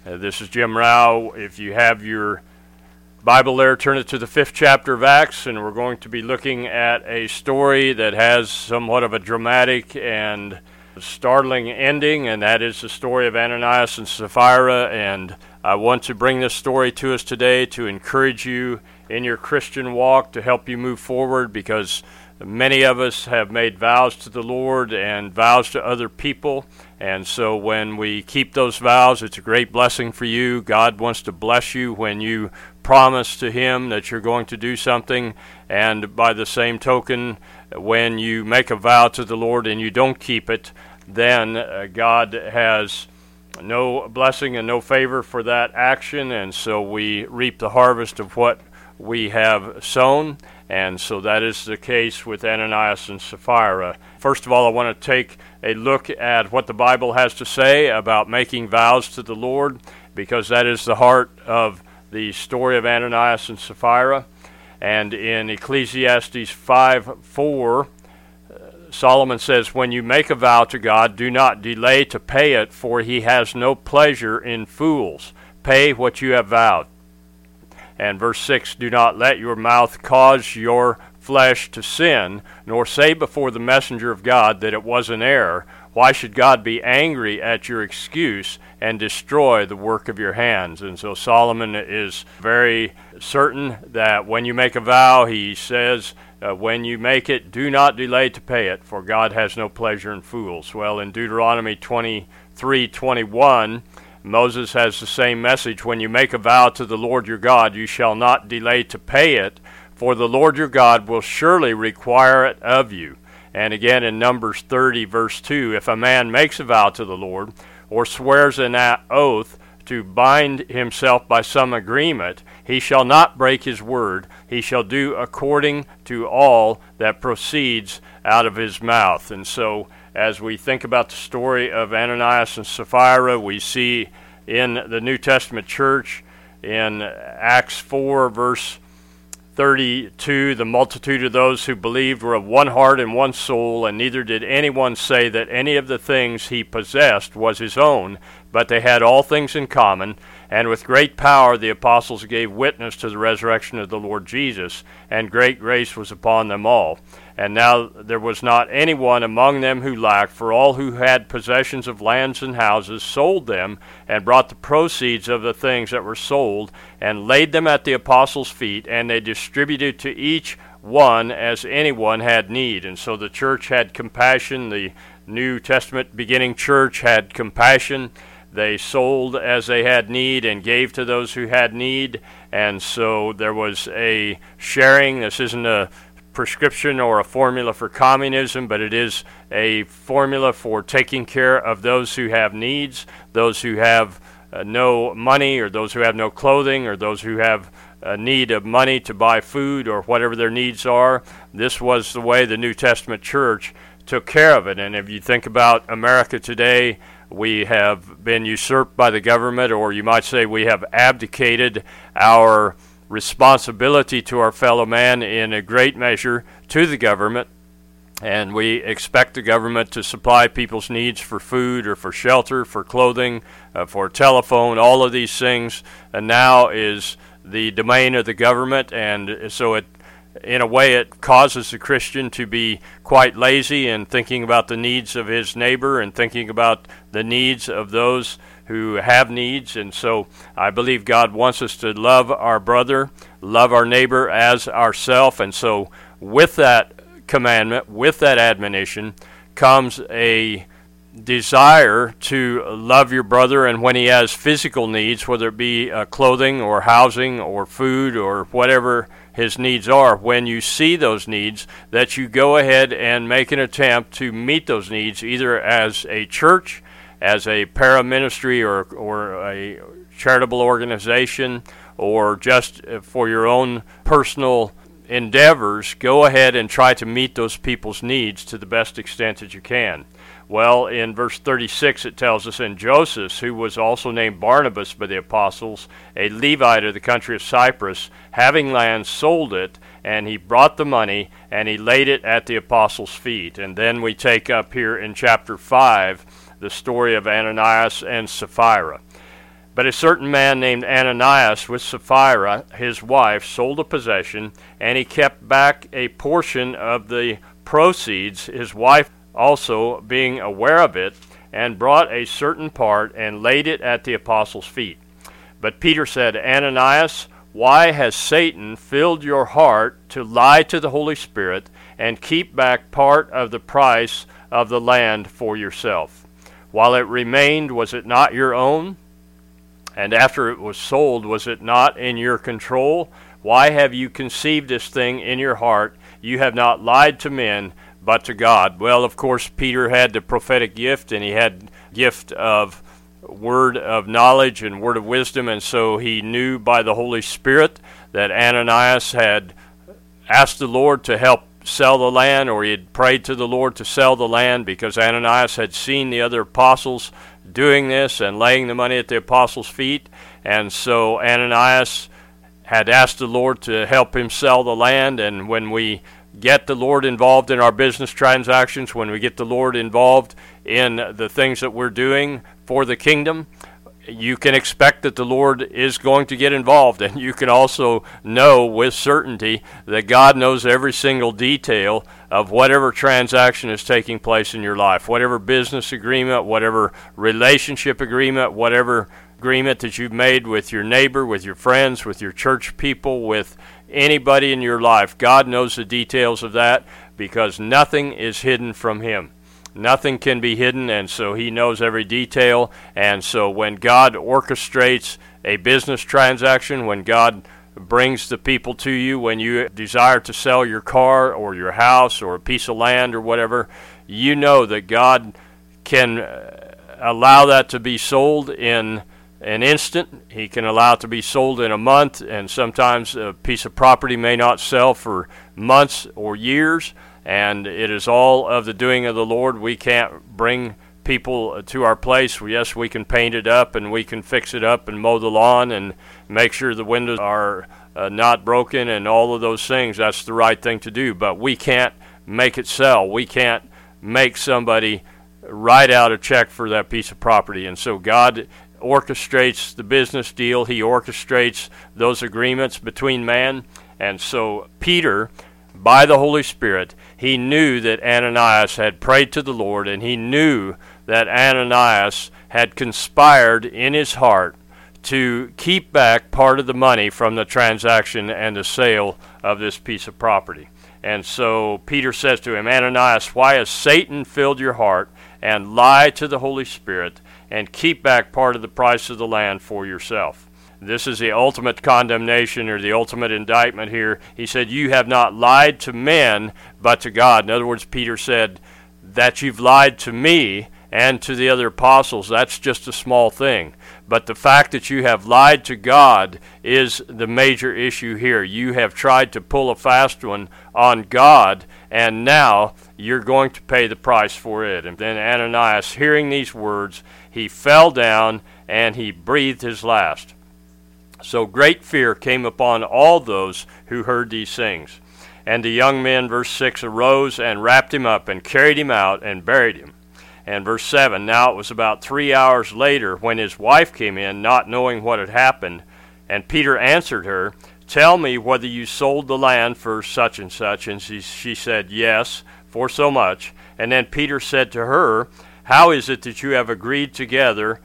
This is Jim Rao. If you have your Bible there, turn it to the 5th chapter of Acts, and we're going to be looking at a story that has somewhat of a dramatic and startling ending, and that is the story of Ananias and Sapphira. And I want to bring this story to us today to encourage you in your Christian walk, to help you move forward, because many of us have made vows to the Lord and vows to other people, and so when we keep those vows, it's a great blessing for you. God wants to bless you when you promise to Him that you're going to do something, and by the same token, when you make a vow to the Lord and you don't keep it, then God has no blessing and no favor for that action, and so we reap the harvest of what we have sown. And so that is the case with Ananias and Sapphira. First of all, I want to take a look at what the Bible has to say about making vows to the Lord, because that is the heart of the story of Ananias and Sapphira. And in Ecclesiastes 5:4, Solomon says, "When you make a vow to God, do not delay to pay it, for He has no pleasure in fools. Pay what you have vowed." And verse 6, "Do not let your mouth cause your flesh to sin, nor say before the messenger of God that it was an error. Why should God be angry at your excuse and destroy the work of your hands?" And so Solomon is very certain that when you make a vow, he says, when you make it, do not delay to pay it, for God has no pleasure in fools. Well, in Deuteronomy 23:21, Moses has the same message. When you make a vow to the Lord your God, you shall not delay to pay it, for the Lord your God will surely require it of you. And again in Numbers 30, verse 2, "If a man makes a vow to the Lord, or swears an oath to bind himself by some agreement, he shall not break his word. He shall do according to all that proceeds out of his mouth." And so as we think about the story of Ananias and Sapphira, we see in the New Testament church in Acts 4, verse 32, "The multitude of those who believed were of one heart and one soul, and neither did anyone say that any of the things he possessed was his own, but they had all things in common. And with great power the apostles gave witness to the resurrection of the Lord Jesus, and great grace was upon them all. And now there was not anyone among them who lacked, for all who had possessions of lands and houses sold them, and brought the proceeds of the things that were sold, and laid them at the apostles' feet, and they distributed to each one as anyone had need." And so the church had compassion. The New Testament beginning church had compassion. They sold as they had need and gave to those who had need. And so there was a sharing. This isn't a prescription or a formula for communism, but it is a formula for taking care of those who have needs, those who have no money, or those who have no clothing, or those who have a need of money to buy food, or whatever their needs are. This was the way the New Testament church took care of it. And if you think about America today, we have been usurped by the government, or you might say we have abdicated our responsibility to our fellow man in a great measure to the government, and we expect the government to supply people's needs for food or for shelter, for clothing, for telephone. All of these things now is the domain of the government, and so in a way it causes the Christian to be quite lazy in thinking about the needs of his neighbor and thinking about the needs of those who have needs. And so I believe God wants us to love our brother, love our neighbor as ourself. And so with that commandment, with that admonition, comes a desire to love your brother, and when he has physical needs, whether it be clothing or housing or food or whatever his needs are, when you see those needs, that you go ahead and make an attempt to meet those needs, either as a church, as a paraministry, or a charitable organization, or just for your own personal endeavors. Go ahead and try to meet those people's needs to the best extent that you can. Well, in verse 36 it tells us, "And Joseph, who was also named Barnabas by the apostles, a Levite of the country of Cyprus, having land, sold it, and he brought the money, and he laid it at the apostles' feet." And then we take up here in chapter 5 the story of Ananias and Sapphira. But a certain man named Ananias with Sapphira, his wife, sold a possession, and he kept back a portion of the proceeds, his wife also being aware of it, and brought a certain part and laid it at the apostles' feet. But Peter said, Ananias, why has Satan filled your heart to lie to the Holy Spirit and keep back part of the price of the land for yourself? While it remained, was it not your own? And after it was sold, was it not in your control? Why have you conceived this thing in your heart? You have not lied to men, but to God. Well, of course, Peter had the prophetic gift, and he had gift of word of knowledge and word of wisdom, and so he knew by the Holy Spirit that Ananias had asked the Lord to help sell the land, or he had prayed to the Lord to sell the land, because Ananias had seen the other apostles doing this and laying the money at the apostles' feet. And so Ananias had asked the Lord to help him sell the land. And when we get the Lord involved in our business transactions, when we get the Lord involved in the things that we're doing for the kingdom, you can expect that the Lord is going to get involved, and you can also know with certainty that God knows every single detail of whatever transaction is taking place in your life, whatever business agreement, whatever relationship agreement, whatever agreement that you've made with your neighbor, with your friends, with your church people, with anybody in your life. God knows the details of that, because nothing is hidden from Him. Nothing can be hidden, and so He knows every detail. And so when God orchestrates a business transaction, when God brings the people to you, when you desire to sell your car or your house or a piece of land or whatever, you know that God can allow that to be sold in an instant. He can allow it to be sold in a month, and sometimes a piece of property may not sell for months or years. And it is all of the doing of the Lord. We can't bring people to our place. Yes, we can paint it up, and we can fix it up and mow the lawn and make sure the windows are not broken and all of those things. That's the right thing to do. But we can't make it sell. We can't make somebody write out a check for that piece of property. And so God orchestrates the business deal. He orchestrates those agreements between man. And so Peter, by the Holy Spirit, he knew that Ananias had prayed to the Lord, and he knew that Ananias had conspired in his heart to keep back part of the money from the transaction and the sale of this piece of property. And so Peter says to him, Ananias, why has Satan filled your heart and lied to the Holy Spirit and keep back part of the price of the land for yourself? This is the ultimate condemnation, or the ultimate indictment here. He said, you have not lied to men, but to God. In other words, Peter said, that you've lied to me and to the other apostles, that's just a small thing. But the fact that you have lied to God is the major issue here. You have tried to pull a fast one on God, and now you're going to pay the price for it. And then Ananias, hearing these words, he fell down and he breathed his last. So great fear came upon all those who heard these things. And the young men, verse 6, arose and wrapped him up and carried him out and buried him. And verse 7, now it was about 3 hours later when his wife came in, not knowing what had happened. And Peter answered her, tell me whether you sold the land for such and such. And she said, yes, for so much. And then Peter said to her, how is it that you have agreed together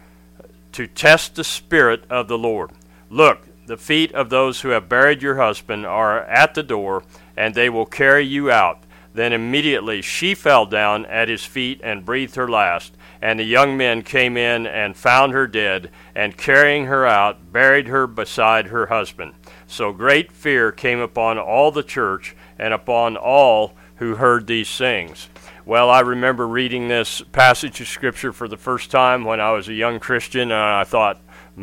to test the Spirit of the Lord? Look, the feet of those who have buried your husband are at the door, and they will carry you out. Then immediately she fell down at his feet and breathed her last. And the young men came in and found her dead, and carrying her out, buried her beside her husband. So great fear came upon all the church and upon all who heard these things. Well, I remember reading this passage of Scripture for the first time when I was a young Christian, and I thought,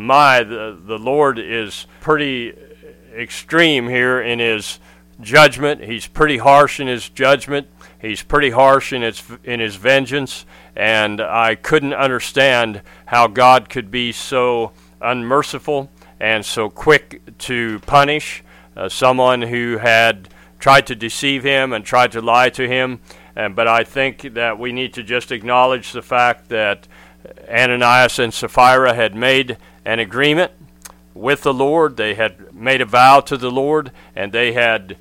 the Lord is pretty extreme here in His judgment. He's pretty harsh in His judgment. He's pretty harsh in His vengeance. And I couldn't understand how God could be so unmerciful and so quick to punish someone who had tried to deceive Him and tried to lie to Him. But I think that we need to just acknowledge the fact that Ananias and Sapphira had made an agreement with the Lord. They had made a vow to the Lord, and they had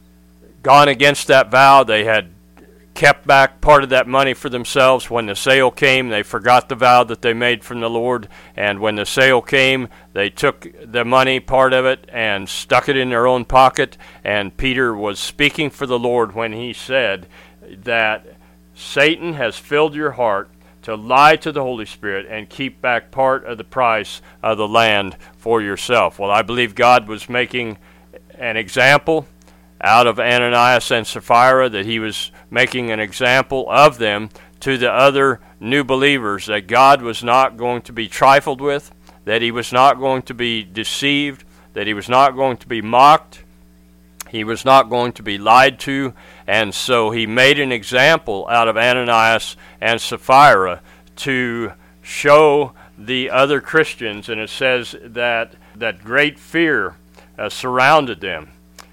gone against that vow. They had kept back part of that money for themselves. When the sale came, they forgot the vow that they made from the Lord, and when the sale came, they took the money, part of it, and stuck it in their own pocket. And Peter was speaking for the Lord when he said that Satan has filled your heart to lie to the Holy Spirit and keep back part of the price of the land for yourself. Well, I believe God was making an example out of Ananias and Sapphira, that he was making an example of them to the other new believers, that God was not going to be trifled with, that he was not going to be deceived, that he was not going to be mocked, he was not going to be lied to. And so he made an example out of Ananias and Sapphira to show the other Christians, and it says that great fear surrounded them.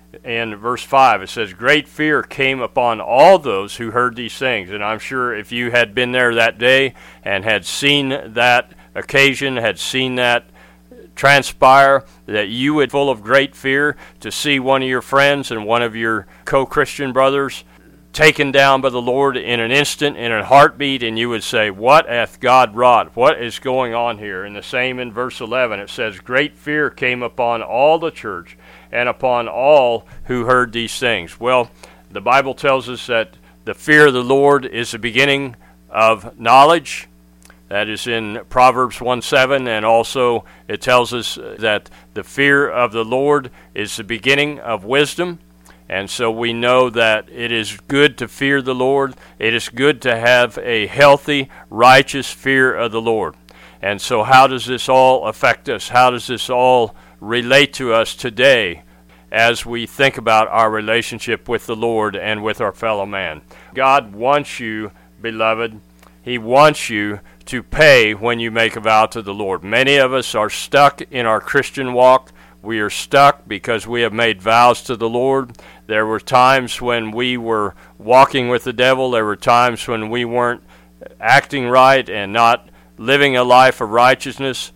In verse 5, it says, great fear came upon all those who heard these things. And I'm sure if you had been there that day and had seen that occasion, had seen that transpire, that you would, full of great fear, to see one of your friends and one of your co-Christian brothers taken down by the Lord in an instant, in a heartbeat, and you would say, what hath God wrought? What is going on here? And the same in verse 11, it says, great fear came upon all the church and upon all who heard these things. Well, the Bible tells us that the fear of the Lord is the beginning of knowledge. That is in Proverbs 1:7, and also it tells us that the fear of the Lord is the beginning of wisdom. And so we know that it is good to fear the Lord. It is good to have a healthy, righteous fear of the Lord. And so how does this all affect us? How does this all relate to us today as we think about our relationship with the Lord and with our fellow man? God wants you, beloved, he wants you to pay when you make a vow to the Lord. Many of us are stuck in our Christian walk. We are stuck because we have made vows to the Lord. There were times when we were walking with the devil. There were times when we weren't acting right and not living a life of righteousness.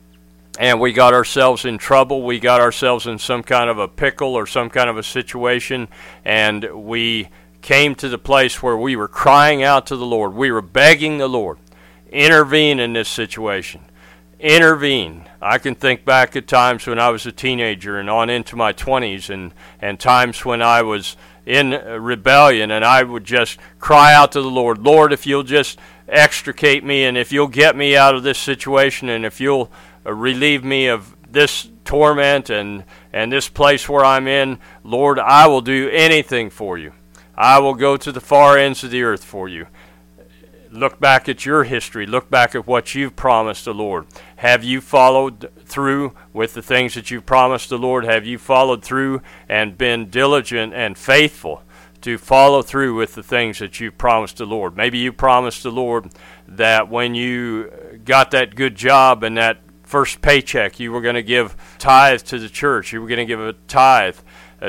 And we got ourselves in trouble. We got ourselves in some kind of a pickle or some kind of a situation. And we came to the place where we were crying out to the Lord. We were begging the Lord, intervene in this situation. Intervene. I can think back at times when I was a teenager and on into my 20s, and times when I was in rebellion, and I would just cry out to the Lord, Lord, if you'll just extricate me, and if you'll get me out of this situation, and if you'll relieve me of this torment and this place where I'm in, Lord, I will do anything for you. I will go to the far ends of the earth for you. Look back at your history. Look back at what you've promised the Lord. Have you followed through with the things that you've promised the Lord? Have you followed through and been diligent and faithful to follow through with the things that you've promised the Lord? Maybe you promised the Lord that when you got that good job and that first paycheck, you were going to give tithe to the church. You were going to give a tithe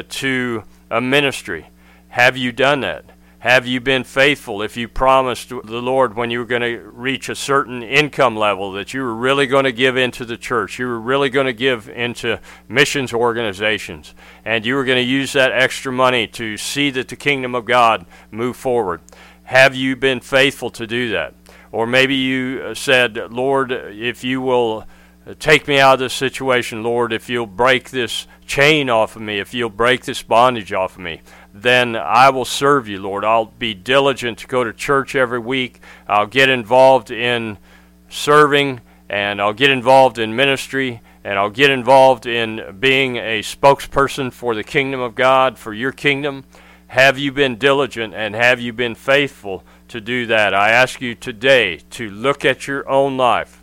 to a ministry. Have you done that? Have you been faithful if you promised the Lord when you were going to reach a certain income level that you were really going to give into the church, you were really going to give into missions organizations, and you were going to use that extra money to see that the kingdom of God move forward? Have you been faithful to do that? Or maybe you said, Lord, if you will take me out of this situation, Lord, if you'll break this chain off of me, if you'll break this bondage off of me, then I will serve you, Lord. I'll be diligent to go to church every week. I'll get involved in serving, and I'll get involved in ministry, and I'll get involved in being a spokesperson for the kingdom of God, for your kingdom. Have you been diligent, and have you been faithful to do that? I ask you today to look at your own life,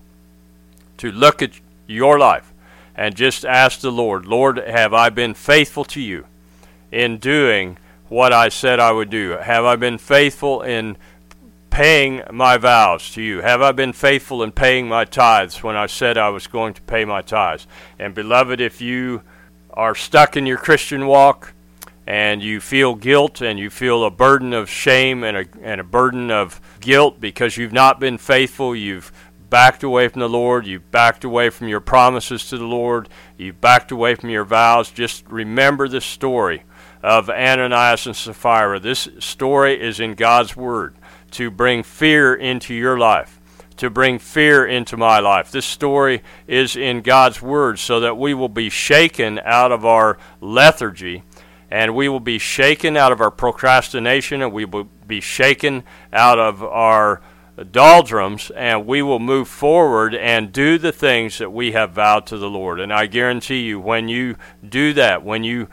to look at your life, and just ask the Lord, Lord, have I been faithful to you in doing what I said I would do? Have I been faithful in paying my vows to you? Have I been faithful in paying my tithes when I said I was going to pay my tithes? And beloved, if you are stuck in your Christian walk and you feel guilt and you feel a burden of shame and a burden of guilt because you've not been faithful, you've backed away from the Lord, you've backed away from your promises to the Lord, you've backed away from your vows, just remember the story of Ananias and Sapphira. This story is in God's Word to bring fear into your life, to bring fear into my life. This story is in God's Word so that we will be shaken out of our lethargy, and we will be shaken out of our procrastination, and we will be shaken out of our doldrums, and we will move forward and do the things that we have vowed to the Lord. And I guarantee you, when you do that, when you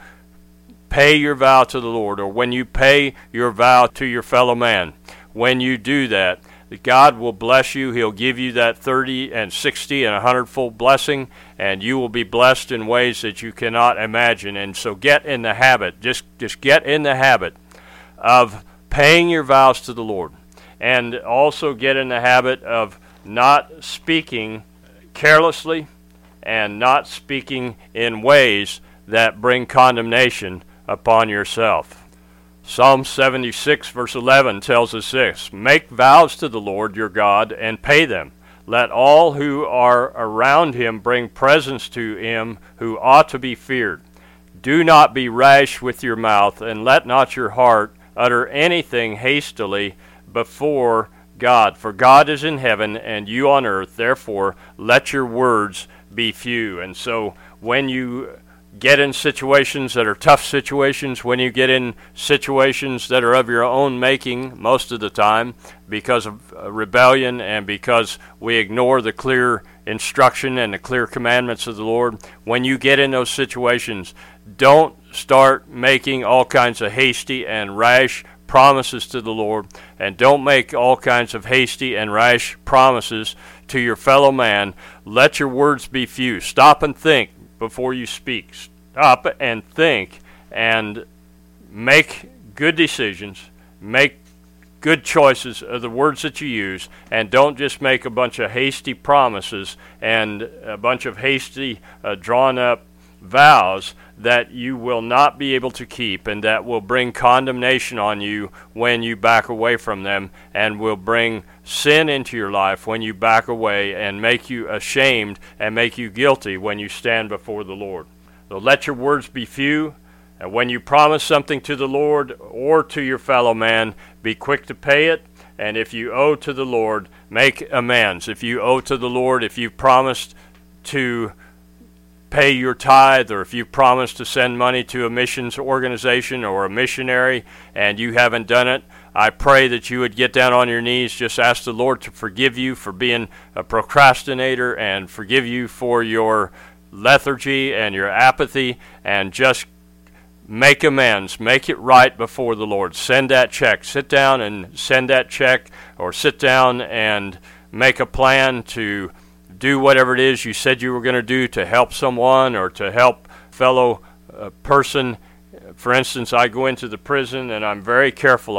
pay your vow to the Lord, or when you pay your vow to your fellow man, when you do that, God will bless you. He'll give you that 30 and 60 and 100-fold blessing, and you will be blessed in ways that you cannot imagine. And so get in the habit, just get in the habit of paying your vows to the Lord, and also get in the habit of not speaking carelessly and not speaking in ways that bring condemnation upon yourself. Psalm 76 verse 11 tells us this: make vows to the Lord your God and pay them. Let all who are around him bring presents to him who ought to be feared. Do not be rash with your mouth, and let not your heart utter anything hastily before God. For God is in heaven and you on earth, therefore let your words be few. And so when you get in situations that are tough situations, when you get in situations that are of your own making most of the time because of rebellion and because we ignore the clear instruction and the clear commandments of the Lord, when you get in those situations, don't start making all kinds of hasty and rash promises to the Lord, and don't make all kinds of hasty and rash promises to your fellow man. Let your words be few. Stop and think before you speak. Stop and think and make good decisions, make good choices of the words that you use, and don't just make a bunch of hasty promises and a bunch of hasty drawn up vows that you will not be able to keep, and that will bring condemnation on you when you back away from them, and will bring sin into your life when you back away, and make you ashamed and make you guilty when you stand before the Lord. So let your words be few, and when you promise something to the Lord or to your fellow man, be quick to pay it. And if you owe to the Lord, make amends. If you owe to the Lord, if you promised to pay your tithe, or if you promised to send money to a missions organization or a missionary and you haven't done it, I pray that you would get down on your knees, just ask the Lord to forgive you for being a procrastinator and forgive you for your lethargy and your apathy, and just make amends, make it right before the Lord. Send that check. Sit down and send that check, or sit down and make a plan to do whatever it is you said you were going to do to help someone or to help fellow person. For instance, I go into the prison and I'm very careful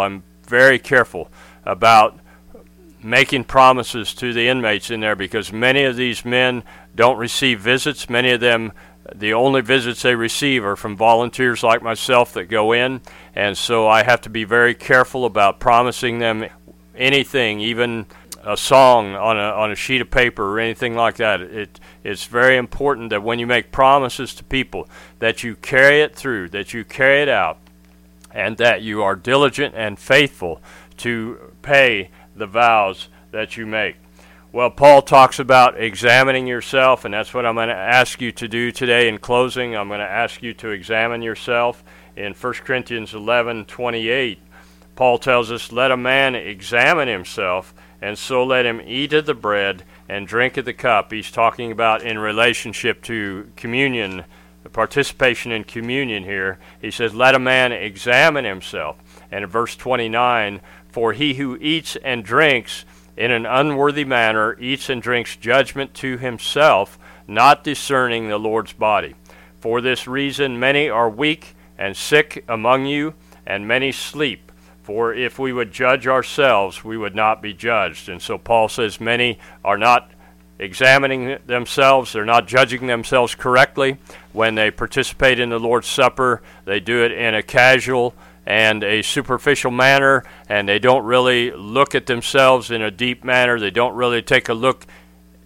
about making promises to the inmates in there, because many of these men don't receive visits. Many of them, the only visits they receive are from volunteers like myself that go in, and so I have to be very careful about promising them anything, even a song on a sheet of paper or anything like that. It's very important that when you make promises to people, that you carry it through, that you carry it out, and that you are diligent and faithful to pay the vows that you make. Well, Paul talks about examining yourself, and that's what I'm going to ask you to do today in closing. I'm going to ask you to examine yourself. In 1 Corinthians 11:28, Paul tells us, let a man examine himself, and so let him eat of the bread and drink of the cup. He's talking about in relationship to communion, the participation in communion here. He says, let a man examine himself. And in verse 29, for he who eats and drinks in an unworthy manner eats and drinks judgment to himself, not discerning the Lord's body. For this reason many are weak and sick among you, and many sleep. For if we would judge ourselves, we would not be judged. And so Paul says many are not examining themselves. They're not judging themselves correctly. When they participate in the Lord's Supper, they do it in a casual and a superficial manner, and they don't really look at themselves in a deep manner. They don't really take a look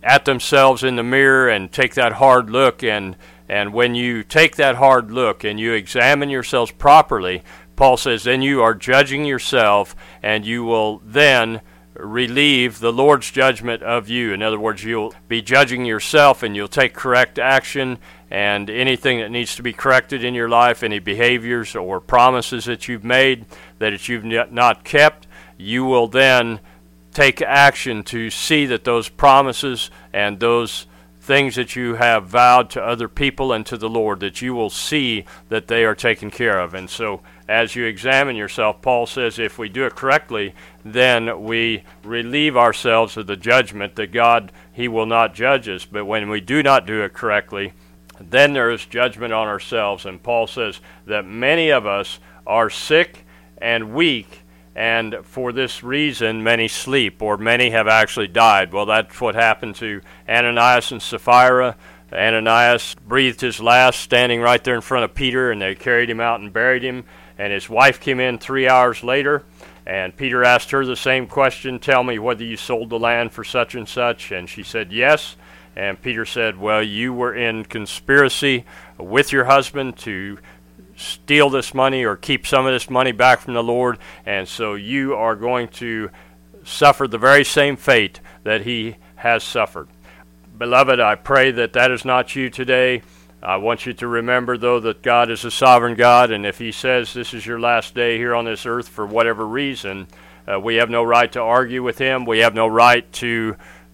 at themselves in the mirror and take that hard look, and when you take that hard look and you examine yourselves properly, Paul says, then you are judging yourself, and you will then relieve the Lord's judgment of you. In other words, you'll be judging yourself, and you'll take correct action, and anything that needs to be corrected in your life, any behaviors or promises that you've made that you've not kept, you will then take action to see that those promises and those things that you have vowed to other people and to the Lord, that you will see that they are taken care of. And so as you examine yourself, Paul says if we do it correctly, then we relieve ourselves of the judgment that God, He will not judge us. But when we do not do it correctly, then there is judgment on ourselves. And Paul says that many of us are sick and weak, and for this reason many sleep, or many have actually died. Well, that's what happened to Ananias and Sapphira. Ananias breathed his last standing right there in front of Peter, and they carried him out and buried him. And his wife came in 3 hours later, and Peter asked her the same question, tell me whether you sold the land for such and such. And she said yes. And Peter said, well, you were in conspiracy with your husband to steal this money or keep some of this money back from the Lord, and so you are going to suffer the very same fate that he has suffered. Beloved, I pray that that is not you today. I want you to remember, though, that God is a sovereign God, and if He says this is your last day here on this earth for whatever reason, we have no right to argue with Him. We have no right to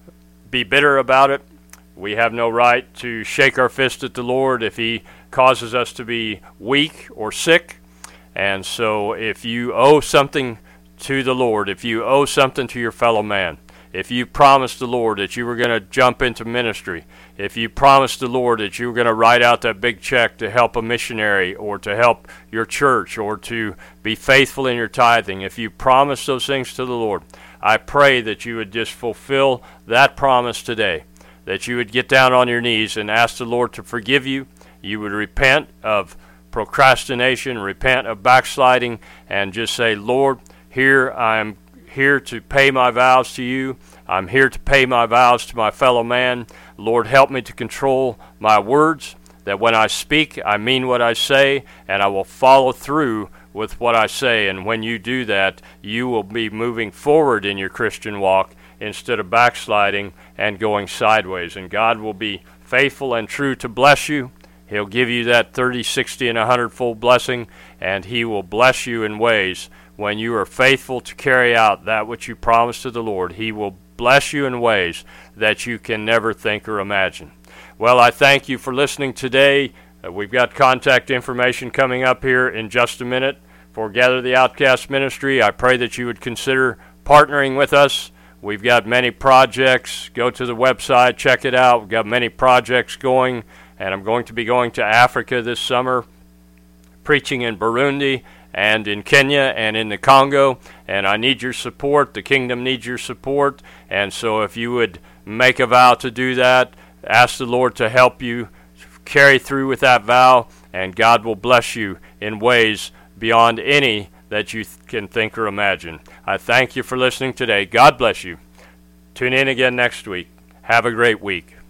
be bitter about it. We have no right to shake our fist at the Lord if He causes us to be weak or sick. And so if you owe something to the Lord, if you owe something to your fellow man, if you promised the Lord that you were going to jump into ministry, if you promised the Lord that you were going to write out that big check to help a missionary or to help your church or to be faithful in your tithing, if you promised those things to the Lord, I pray that you would just fulfill that promise today, that you would get down on your knees and ask the Lord to forgive you. You would repent of procrastination, repent of backsliding, and just say, Lord, here I'm here to pay my vows to you. I'm here to pay my vows to my fellow man. Lord, help me to control my words, that when I speak, I mean what I say, and I will follow through with what I say. And when you do that, you will be moving forward in your Christian walk instead of backsliding and going sideways. And God will be faithful and true to bless you. He'll give you that 30, 60, and 100-fold blessing, and He will bless you in ways when you are faithful to carry out that which you promised to the Lord. He will bless you in ways that you can never think or imagine. Well, I thank you for listening today. We've got contact information coming up here in just a minute for Gather the Outcast Ministry. I pray that you would consider partnering with us. We've got many projects. Go to the website, check it out. We've got many projects going, and I'm going to be going to Africa this summer, preaching in Burundi and in Kenya and in the Congo, and I need your support. The kingdom needs your support, and so if you would make a vow to do that, ask the Lord to help you carry through with that vow, and God will bless you in ways beyond any that you can think or imagine. I thank you for listening today. God bless you. Tune in again next week. Have a great week.